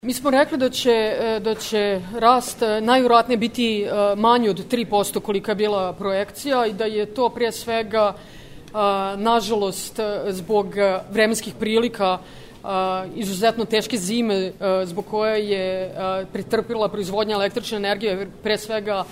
Mi smo rekli da će rast najvjerojatnije biti manji od 3% kolika je bila projekcija i da je to pre svega, nažalost, zbog vremenskih prilika, izuzetno teške zime zbog koje je pretrpila proizvodnja električne energije, pre svega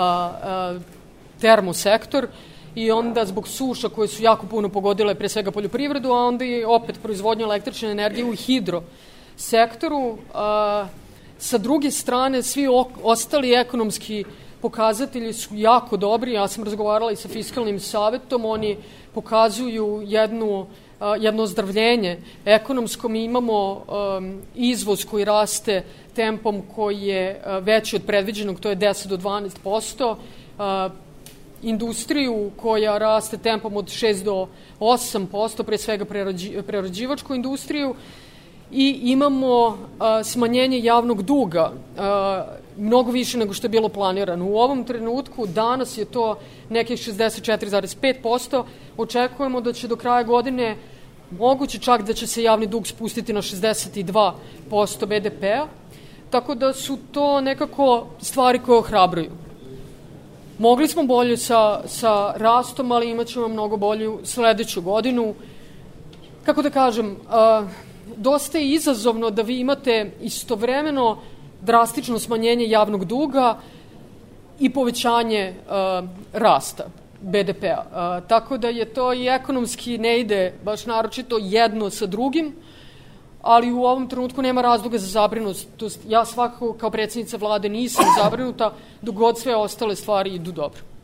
termosektor, i onda zbog suša koje su jako puno pogodile pre svega poljoprivredu, a onda i opet proizvodnju električne energije u hidrosektoru. Sa druge strane, svi ostali ekonomski pokazatelji su jako dobri. Ja sam razgovarala i sa Fiskalnim savetom, oni pokazuju jedno ozdravljenje ekonomsko. Mi imamo izvoz koji raste tempom koji je veći od predviđenog, to je 10 do 12%, industriju koja raste tempom od 6 do 8%, pre svega prerađivačku industriju, i imamo smanjenje javnog duga, mnogo više nego što je bilo planirano. U ovom trenutku, danas je to nekih 64,5%, očekujemo da će do kraja godine, moguće čak da će se javni dug spustiti na 62% BDP-a, tako da su to nekako stvari koje ohrabruju. Mogli smo bolje sa rastom, ali imat ćemo mnogo bolju sledeću godinu. Kako da kažem, dosta je izazovno da vi imate istovremeno drastično smanjenje javnog duga i povećanje rasta BDP-a. Tako da je to i ekonomski ne ide baš naročito jedno sa drugim, ali u ovom trenutku nema razloga za zabrinutost. Ja svakako kao predsjednica vlade nisam zabrinuta dok god sve ostale stvari idu dobro.